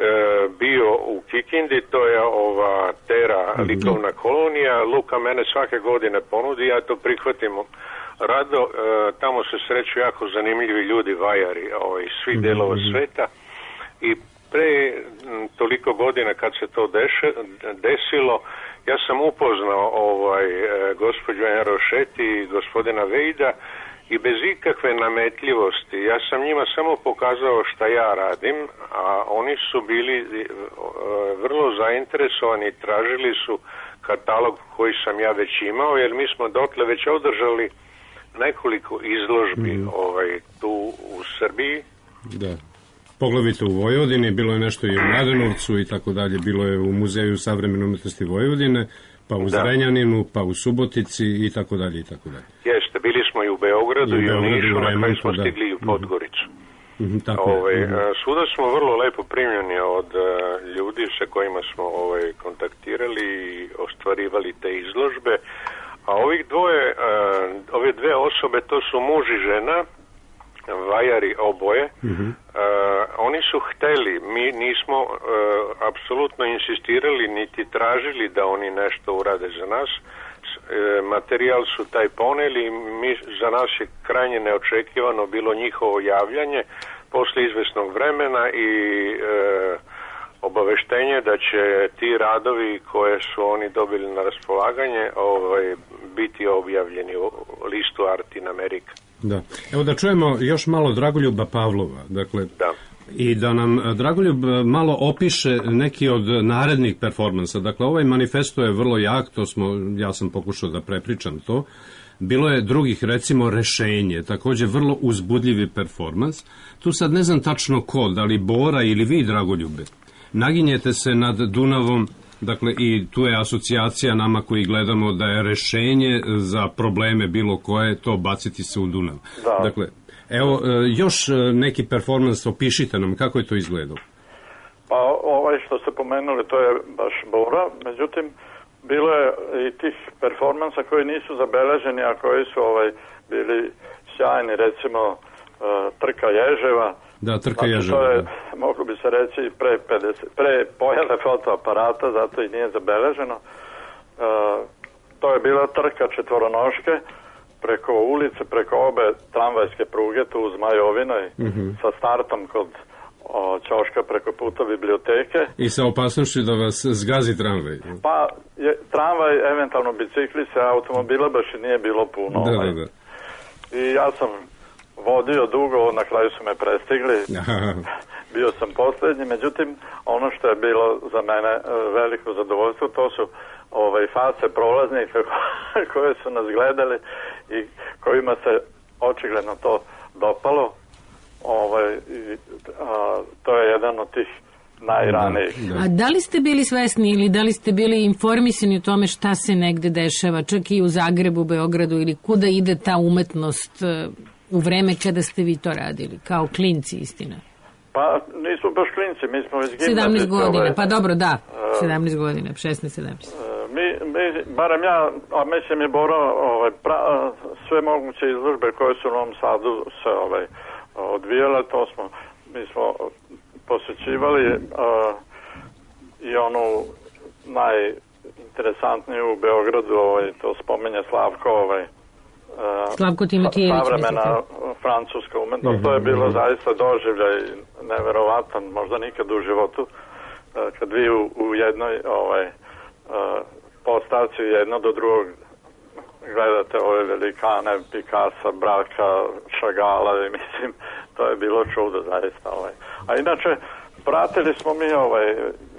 S3: bio u Kikindi, to je ova Tera mm-hmm. likovna kolonija. Luka mene svake godine ponudi, ja to prihvatim rado, e, tamo se sreću jako zanimljivi ljudi, vajari ovaj, svih mm-hmm. delova sveta i pre m, toliko godina kad se to deše, desilo, ja sam upoznao ovaj, e, gospođu Rošeti i gospodina Vejda i bez ikakve nametljivosti. Ja sam njima samo pokazao šta ja radim, a oni su bili e, vrlo zainteresovani i tražili su katalog koji sam ja već imao, jer mi smo dotle već održali nekoliko izložbi mm. ovaj, tu u Srbiji.
S5: Da. Poglavito u Vojvodini, bilo je nešto i u Mladenovcu i tako dalje, bilo je u Muzeju savremene umetnosti Vojvodine, pa u Zrenjaninu, pa u Subotici i tako dalje i tako dalje.
S3: Jeste, bili smo i u Beogradu i, i u Nišu, na kraju smo da. stigli i u Podgoricu.
S5: Mm-hmm, tako
S3: ovaj,
S5: je. Mm-hmm.
S3: Svuda smo vrlo lepo primljeni od uh, ljudi sa kojima smo ovaj, kontaktirali i ostvarivali te izložbe. A ovih dvoje, uh, ove dve osobe, to su muž i žena. vajari oboje, mm-hmm. uh, oni su hteli, mi nismo uh, apsolutno insistirali niti tražili da oni nešto urade za nas. Uh, materijal su taj poneli, mi, za nas je krajnje neočekivano bilo njihovo javljanje posle izvesnog vremena i uh, obaveštenje da će ti radovi koje su oni dobili na raspolaganje ovaj, biti objavljeni u listu Art in America.
S5: Da. Evo da čujemo još malo Dragoljuba Pavlova. Dakle,
S3: da.
S5: I da nam Dragoljub malo opiše neki od narednih performansa. Dakle, ovaj manifesto je vrlo jak, to smo, ja sam pokušao da prepričam to. Bilo je drugih, recimo, Rešenje, takođe vrlo uzbudljivi performans. Tu sad ne znam tačno ko, da li Bora ili vi, Dragoljube, naginjete se nad Dunavom, dakle i tu je asocijacija nama koji gledamo da je rešenje za probleme bilo koje to baciti se u Dunav.
S8: Da.
S5: Dakle, evo još neki performans, opišite nam kako je to izgledalo.
S8: Pa ovaj što ste pomenuli to je baš Bora, međutim bilo je i tih performansa koji nisu zabeleženi, a koji su ovaj bili sjajni, recimo Trka ježeva.
S5: Da, Trka ježeva.
S8: To je, moglo bi se reći, pre, pedeset, pre pojave fotoaparata, zato i nije zabeleženo. Uh, to je bila trka četvoronoške preko ulice, preko obe tramvajske pruge, tu u Zmajovinoj, mm-hmm. sa startom kod o, ćoška preko puta biblioteke.
S5: I sa opasnošću da vas zgazi tramvaj.
S8: Pa, je, tramvaj, eventualno bicikli se, automobila baš i nije bilo puno.
S5: Da,
S8: ovaj.
S5: da, da.
S8: I ja sam vodio dugo, na kraju su me prestigli, bio sam posljednji, međutim ono što je bilo za mene veliko zadovoljstvo, to su ovaj, face prolaznika koje su nas gledali i kojima se očigledno to dopalo. Ovaj, i, a, to je jedan od tih najranijih.
S4: A da li ste bili svesni ili da li ste bili informisani o tome šta se negde dešava, čak i u Zagrebu, Beogradu, ili kuda ide ta umetnost u vreme kada ste vi to radili, kao klinci, istina?
S8: Pa nisu baš klinci, mi smo već gimnazisti.
S4: sedamnaest godina, ovaj, pa dobro, da, sedamnaest godina, šesnaest sedamnaest.
S8: Mi, mi, barem ja, a mislim je Bora, ovaj, pra, sve moguće izložbe koje su u Novom Sadu se ovaj, odvijale, to smo, mi smo posjećivali uh, i onu najinteresantniju u Beogradu, ovaj, to spomenja Slavko, ovaj,
S4: Slavko Timotijević,
S8: savremena francuska umetnost, mm-hmm. to je bilo zaista doživljaj neverovatan, možda nikad u životu, kad vi u, u jednoj ovaj, postavci jedno do drugog gledate ove velikane, Picasso, Braka, Šagala, i mislim, to je bilo čudo zaista. Ovaj. A inače, pratili smo mi ovaj...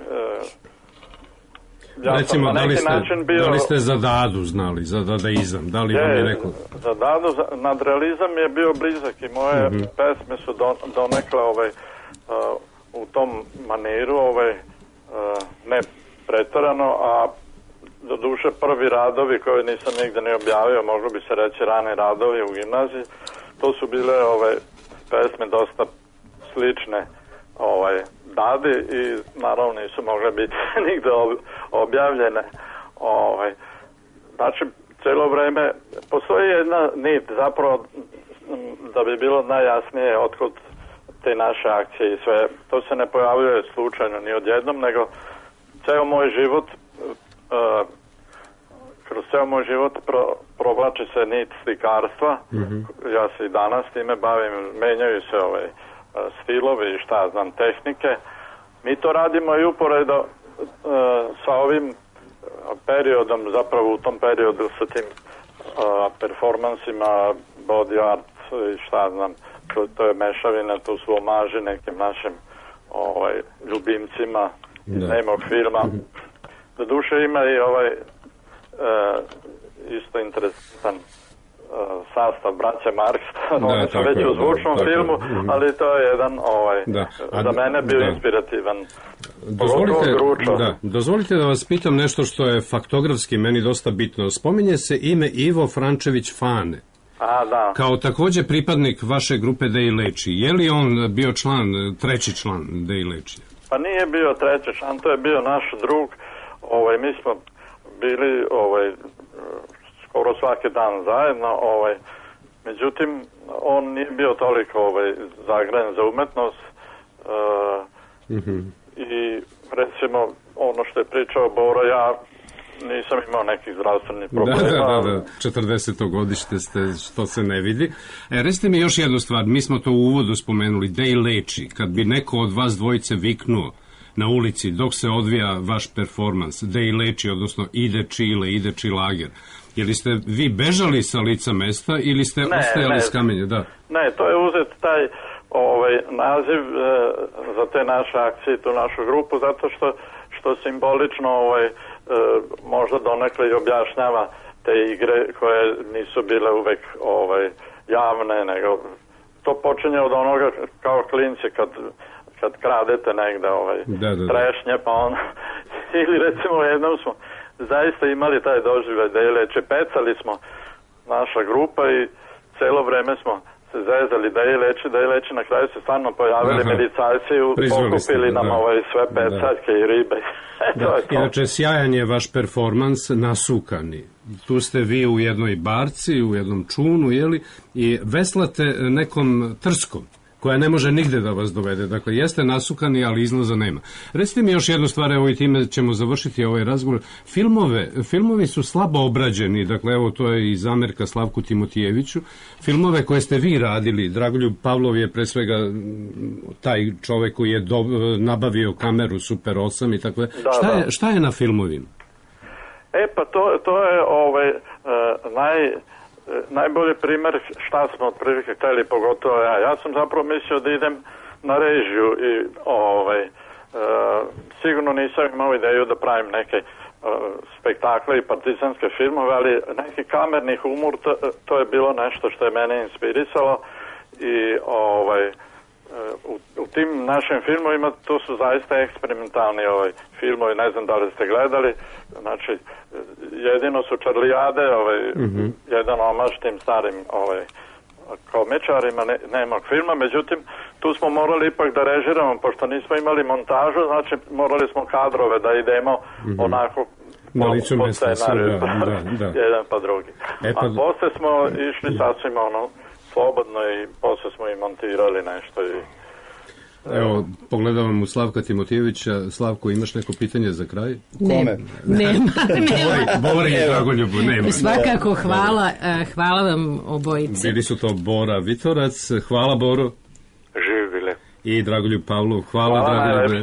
S8: Ja
S5: recimo, da li, ste, bio...
S8: bio...
S5: da li ste za Dadu znali, za dadaizam, da li je, vam je neko...
S8: Za Dadu, za, nadrealizam je bio blizak i moje mm-hmm. pesme su do, donekle ovaj, uh, u tom maniru, ovaj, uh, ne pretarano, a do duše prvi radovi koje nisam nigde ne objavio, moglo bi se reći rani radovi u gimnaziji, to su bile ovaj, pesme dosta slične ovaj, Dadi i naravno nisu mogle biti nigde objavljene. Ovaj, znači, cijelo vreme postoji jedna nit zapravo da bi bilo najjasnije otkud te naše akcije i sve. To se ne pojavljuje slučajno ni odjednom, nego ceo moj život uh, kroz ceo moj život pro, provlači se nit slikarstva. Mm-hmm. Ja se i danas time bavim, menjaju se ovaj stilovi i šta znam, tehnike. Mi to radimo i uporedo uh, sa ovim periodom, zapravo u tom periodu sa tim uh, performansima, body art i šta znam, to, to je mešavina, to su omaži nekim našim ovaj, ljubimcima iz nemog filma. Do duše ima i ovaj uh, isto interesantan sastav braće Marks, oni su već u zvučnom da, filmu, da, ali to je jedan ovaj, da. A, za mene bio da. inspirativan.
S5: Dozvolite da, dozvolite da vas pitam nešto što je faktografski meni dosta bitno. Spominje se ime Ivo Frančević Fane.
S8: A, da.
S5: Kao takođe pripadnik vaše grupe Dej Leči. Je li on bio član, treći član Dej Leči?
S8: Pa nije bio treći član, to je bio naš drug. Ovaj, mi smo bili ovaj, skoro svaki dan zajedno, ovaj, Međutim, on nije bio toliko ovaj, zagranjen za umetnost uh, mm-hmm. i recimo ono što je pričao Boro, ja nisam imao nekih zdravstvenih problema.
S5: Da, da, da, četrdeseto godište ste, što se ne vidi. E, recite mi još jednu stvar, mi smo to u uvodu spomenuli, Dej leči, kad bi neko od vas dvojice viknuo na ulici dok se odvija vaš performans, Dej leči, odnosno ide Čile, ide Čilager, je li ste vi bežali sa lica mesta ili ste
S8: ne,
S5: ostajali
S8: ne,
S5: s kamenja? Da.
S8: Ne, to je uzet taj ovaj, naziv e, za te naše akcije, tu našu grupu, zato što, što simbolično ovaj, e, možda donekle i objašnjava te igre koje nisu bile uvek ovaj, javne, nego to počinje od onoga kao klinci kad, kad kradete negde ovaj,
S5: da, da, da.
S8: trešnje, pa on ili recimo jednom smo zaista imali taj doživljaj Dej leči, pecali smo naša grupa i celo vreme smo se zezali Dej leči, Dej leči, na kraju se stvarno pojavili medicajci i pokupili nam da. ovaj sve pecaljke da. i ribe.
S5: Da. Inače, sjajan je vaš performans Nasukani. Tu ste vi u jednoj barci, u jednom čunu, jeli, i veslate nekom trskom koja ne može nigde da vas dovede. Dakle, jeste nasukani, ali izlaza nema. Recite mi još jednu stvar, evo i time ćemo završiti ovaj razgovor. Filmove, filmovi su slabo obrađeni, dakle, evo to je i zamerka Slavku Timotijeviću. Filmove koje ste vi radili, Dragoljub Pavlov je pre svega taj čovek koji je do, nabavio kameru Super osam i tako. Da, šta, je, šta je na filmovima?
S8: E, pa to, to je ovaj, uh, naj... najbolji primer šta smo otprilike hteli, pogotovo ja. Ja sam zapravo mislio da idem na režiju i ovaj, e, sigurno nisam imao ideju da pravim neke e, spektakle i partizanske filmove, ali neki kamerni humor, to, to je bilo nešto što je mene inspirisalo i ovaj, e, u, u tim našim filmovima to su zaista eksperimentalni ovaj, filmovi, ne znam da li ste gledali, znači jedino su Čarlijade, ovaj, mm-hmm. jedan omaž tim starim ovaj, komičarima, ne, nema filma, međutim tu smo morali ipak da režiramo, pošto nismo imali montažu, znači morali smo kadrove da idemo mm-hmm. onako
S5: na licu mesta,
S8: scenariju,
S5: da, da, da.
S8: jedan pa drugi. E, pa... A posle smo išli sasvim ono, slobodno i posle smo i montirali nešto i
S5: evo, pogledavam u Slavka Timotijevića. Slavko, imaš neko pitanje za kraj?
S4: Kome? Nema, nema.
S5: Bori i Dragoljubu, nema.
S4: Svakako, hvala, hvala vam obojice.
S5: Bili su to Bora Vitorac, hvala Boro.
S3: Živi bile.
S5: I Dragoljub Pavlov, hvala, hvala Dragoljube.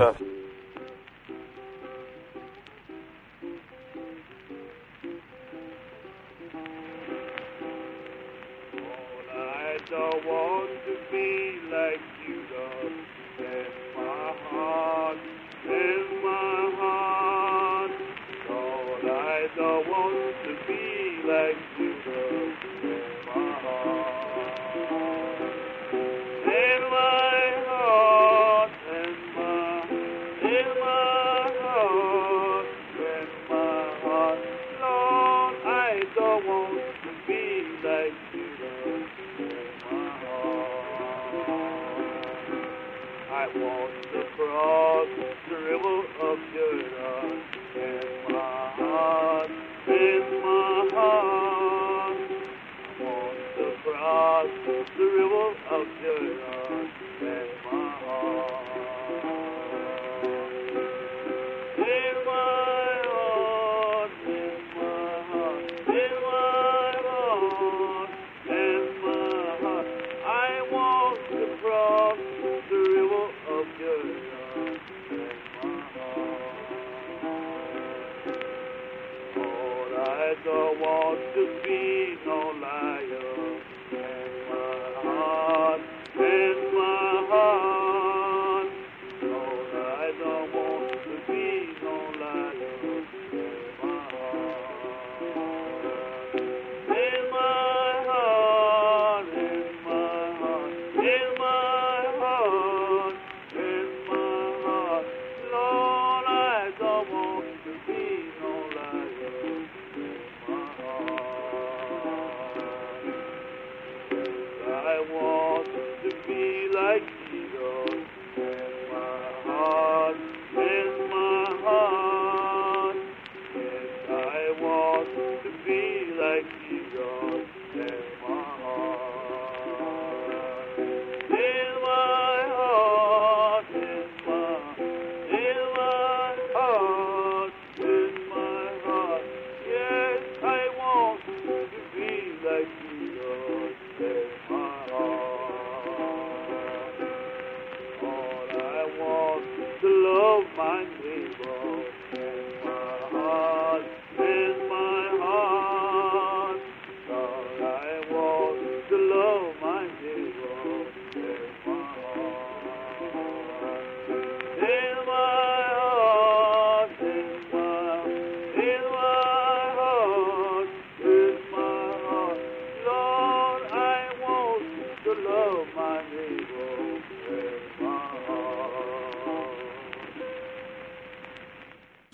S9: To be like Jesus in my heart.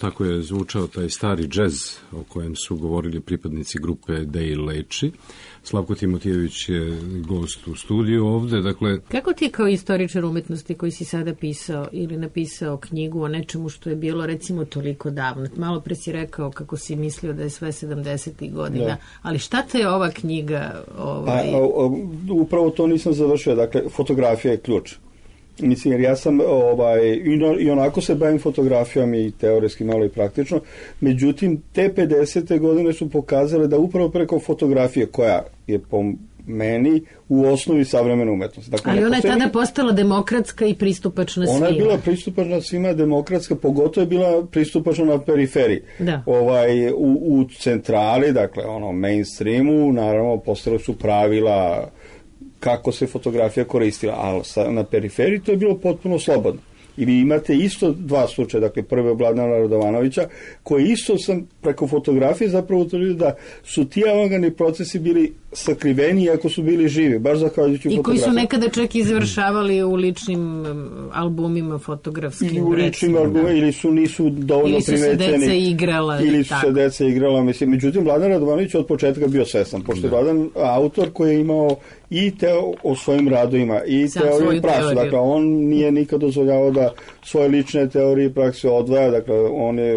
S5: tako je zvučao taj stari džez o kojem su govorili pripadnici grupe Dej Leči. Slavko Timotijević je gost u studiju ovde, dakle...
S4: Kako ti kao istoričar umetnosti koji si sada pisao ili napisao knjigu o nečemu što je bilo recimo toliko davno? Malo pre si rekao kako si mislio da je sve sedamdesetih godina, da. Ali šta te je ova knjiga... Ovaj...
S7: A, a, upravo to nisam završio, dakle, fotografija je ključ. Mislim, jer ja sam ovaj, i onako se bavim fotografijom i teoretski malo i praktično, međutim te pedesete godine su pokazale da upravo preko fotografije, koja je po meni u osnovi savremene umetnosti. Dakle,
S4: ali ona je tada postala demokratska i pristupačna svima.
S7: Ona je bila pristupačna svima, demokratska, pogotovo je bila pristupačna na periferiji.
S4: Da.
S7: Ovaj, u, u centrali, dakle, ono, mainstreamu, naravno, postale su pravila kako se fotografija koristila, ali na periferiji to je bilo potpuno slobodno. I vi imate isto dva slučaja, dakle prvi je Vladana Radovanovića, koji isto sam preko fotografije zapravo utvrdio da su ti avangardni procesi bili sakriveni iako su bili živi, baš zahvaljujući fotografiji.
S4: I koji su nekada čak izvršavali u ličnim albumima fotografskim.
S7: Ili u ličnim albumima, ili su nisu dovoljno primeteni.
S4: Ili su se deca igrala.
S7: Ili su tako. se deca igrala, mislim. Međutim, Vladan Radovanović od početka bio svestan, pošto je Vladan autor koji je imao i teo o svojim radovima, i teoriju i praksu. Dakle, on nije nikad dozvoljavao da svoje lične teorije i prakse odvaja, dakle, on je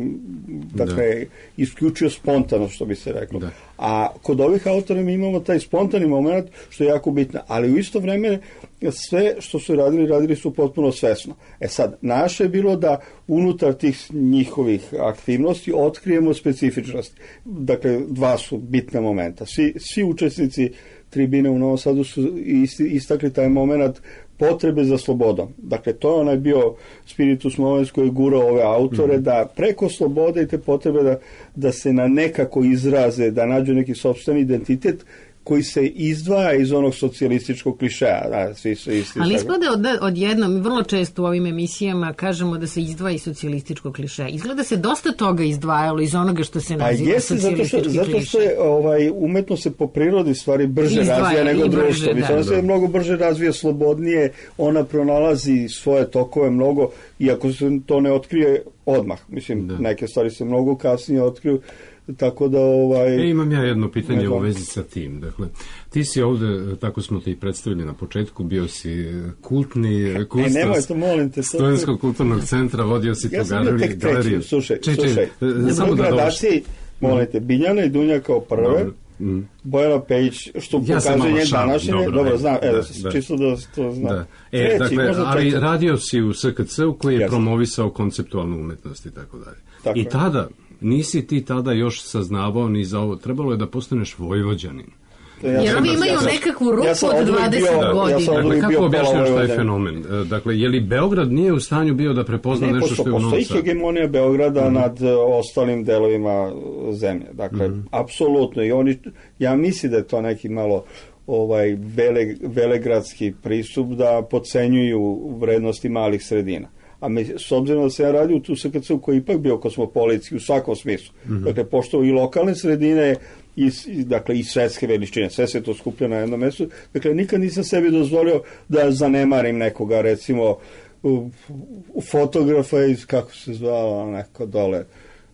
S7: dakle, da. isključio spontano, što bi se reklo. Da. A kod ovih autora mi imamo taj spontani moment, što je jako bitno, ali u isto vreme sve što su radili, radili su potpuno svesno. E sad, naše je bilo da unutar tih njihovih aktivnosti otkrijemo specifičnost. Dakle, dva su bitna momenta. Svi, svi učesnici tribine u Novom Sadu su istakli taj moment potrebe za slobodom. Dakle, to je onaj bio spiritus movens koji je gurao ove autore, mm. da preko slobode i te potrebe da, da se na nekako izraze, da nađu neki sopstveni identitet koji se izdvaja iz onog socijalističkog klišeja. Da, svi su isti.
S4: Ali ispada od, odjedno, mi vrlo često u ovim emisijama kažemo da se izdvaja iz socijalističkog klišeja. Izgleda se dosta toga izdvajalo iz onoga što se naziva
S7: jeste, socijalistički klišej. Zato što je ovaj, umetno se po prirodi stvari brže izdvaja, razvija nego društvo. Da, ona se mnogo brže razvija, slobodnije, ona pronalazi svoje tokove mnogo, iako se to ne otkrije odmah. Mislim, da. Neke stvari se mnogo kasnije otkriju. Tako da ovaj
S5: e, imam ja jedno pitanje neko... u vezi sa tim. Dakle, ti si ovde, tako smo te i predstavili na početku, bio si kultni kustos
S7: e, nemoj to, molim te,
S5: Studentskog kulturnog centra, vodio si
S7: ja
S5: tu galeriju.
S7: Ja sam bio tek slušaj, če, slušaj. Če, samo da gradaciji, molim te, Biljana i Dunja kao prve, mm. Bojana Pejić, što ja pokaže njen današnje, dobro, dobro znam, evo, da, čisto da to znam. Da.
S5: E, Treći, dakle, ali čekaj. Radio si u S K C-u koji je Jasne. promovisao konceptualnu umetnost i tako dalje. Tako I tada, je. Nisi ti tada još saznavao ni za ovo, trebalo je da postaneš Vojvođanin.
S4: Ja jer ovi imaju ja sam, nekakvu ruku ja od dvadeset godina.
S5: Ja dakle, kako objašnjaš taj fenomen? Dakle, je li Beograd nije u stanju bio da prepozna ne, nešto posto, što je u Novom Sadu?
S7: Postoji hegemonija Beograda mm-hmm. nad ostalim delovima zemlje. Dakle, mm-hmm. apsolutno. I oni, ja mislim da je to neki malo ovaj vele, velegradski pristup da podcenjuju vrednosti malih sredina. A mi, s obzirom da se ja radio u tu S K C-u koji je ipak bio kosmopolitski u svakom smislu. Mm-hmm. Dakle, pošto i lokalne sredine i, dakle, i svetske veličine, sve se to skuplja na jednom mjestu. Dakle, nikad nisam sebi dozvolio da zanemarim nekoga, recimo, u, u fotografa iz, kako se zvalo, neko dole,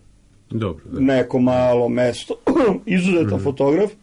S5: Dobro, da.
S7: neko malo mesto, izuzetan mm-hmm. fotograf,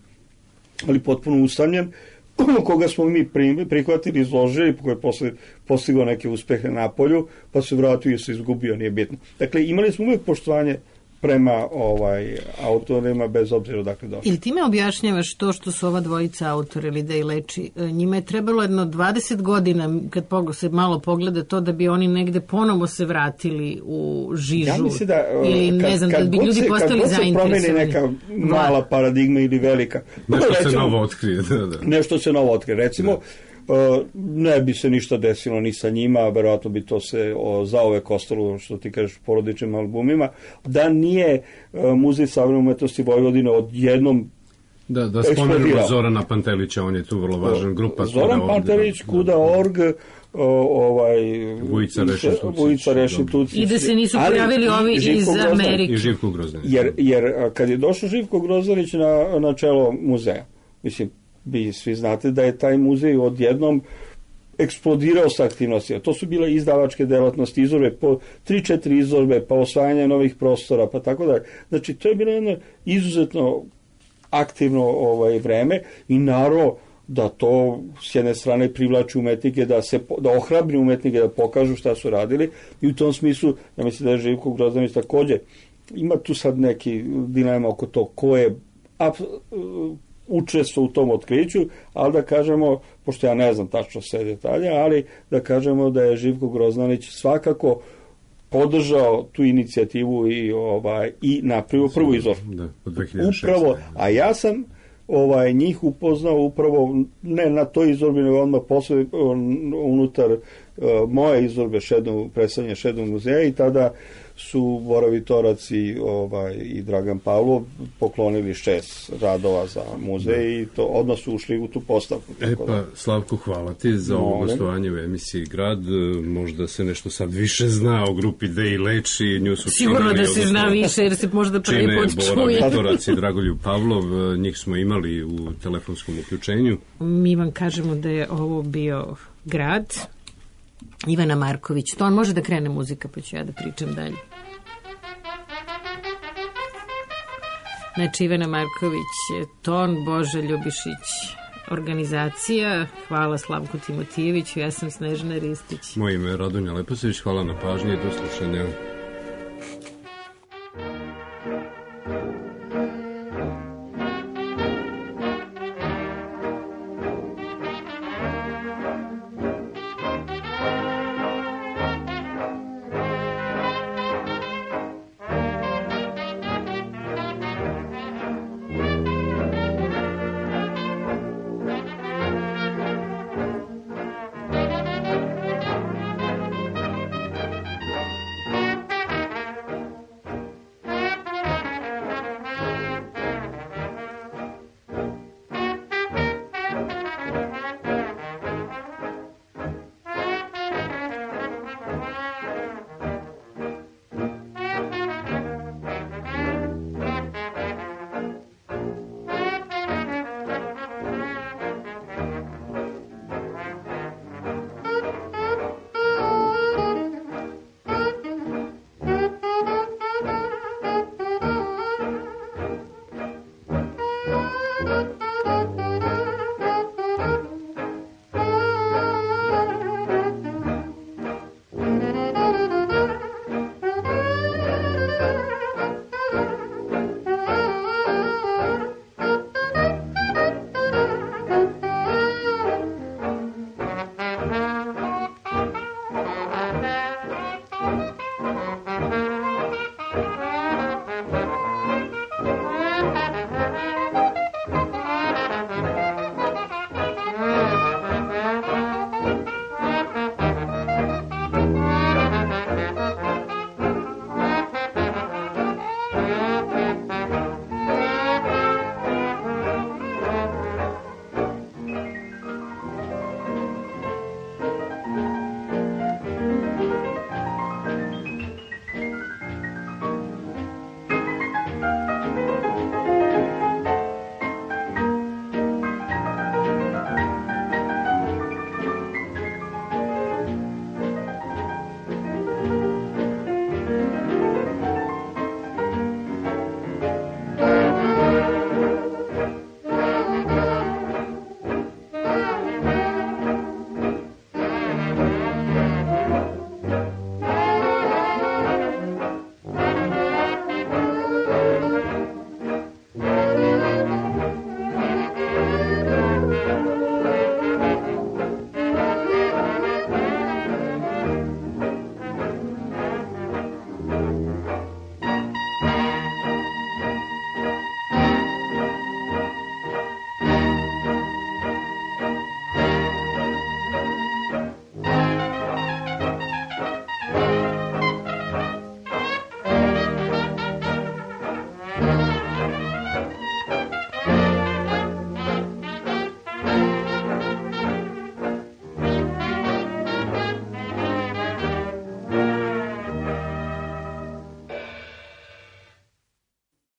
S7: ali potpuno usamljen, koga smo mi prihvatili, izložili, koji je posle postigao neke uspehe na polju, pa se vratio i se izgubio, nije bitno. Dakle, imali smo uvijek poštovanje prema ovaj autorima, bez obzira dakle došli.
S4: Ili ti me objašnjavaš to što su ova dvojica autora ili Dej Leči, njima je trebalo jedno dvadeset godina, kad se malo pogleda to, da bi oni negde ponovo se vratili u žižu. Ja mislim da, ili ne kad, znam, kad da bi ljudi se, postali zainteresovani. Kad god se promeni neka
S7: mala paradigma ili velika.
S5: Nešto
S7: recimo,
S5: se novo otkrije. Da, da.
S7: Nešto se novo otkrije. Recimo, da. Uh, ne bi se ništa desilo ni sa njima, verovatno bi to se o, zauvek ostalo, što ti kažeš, porodičnim albumima, da nije uh, Muzej savremene umetnosti Vojvodine odjednom
S5: da, da spomenemo Zorana Pantelića, on je tu vrlo važan grupa.
S7: Zoran Pantelić, Kuda org, ovaj
S5: Vujica
S7: Rešituci.
S4: I da se nisu pojavili ovi iz Amerike.
S5: I Živko Grozdanić.
S7: Jer, jer kad je došao Živko Grozdanić na, na čelo muzeja, mislim, vi svi znate da je taj muzej odjednom eksplodirao sa aktivnostima. To su bile izdavačke delatnosti, izorbe po tri četiri izorbe, pa osvajanje novih prostora, pa tako da. Znači, to je bilo jedno izuzetno aktivno ovaj vreme i naravno da to s jedne strane privlači umetnike, da se da ohrabri umetnike da pokažu šta su radili i u tom smislu, ja mislim da je Živko Grozdanić takođe, ima tu sad neki dilema oko to ko je učestvo u tom otkriću, ali da kažemo, pošto ja ne znam tačno sve detalje, ali da kažemo da je Živko Grozdanić svakako podržao tu inicijativu i ovaj i napravio prvu izorbu.
S5: Da, od dve hiljade šeste.
S7: Upravo, a ja sam ovaj njih upoznao upravo ne na toj izorbi, nego odmah posle unutar uh, moje izorbe Šednog, predstavljanja Šednog muzeja i tada su Bora Vitorac i, ovaj, i Dragan Pavlov poklonili šest radova za muzej i to odmah su ušli u tu postavku.
S5: E pa, Slavko, hvala ti za ovo gostovanje u emisiji Grad. Možda se nešto sad više zna o grupi Dej Leči. Nju su
S4: sigurno
S5: činili,
S4: da se zna više, jer se možda prvi put čuje.
S5: Bora Vitorac i Dragoljub Pavlov, njih smo imali u telefonskom uključenju.
S4: Mi vam kažemo da je ovo bio Grad. Ivana Marković, ton, može da krene muzika, pa ću ja da pričam dalje. Znači, Ivana Marković, ton, Boža Ljubišić, organizacija, hvala Slavku Timotijeviću, ja sam Snežana Ristić.
S5: Moje ime je Radonja Leposević, hvala na pažnji i do slušanja.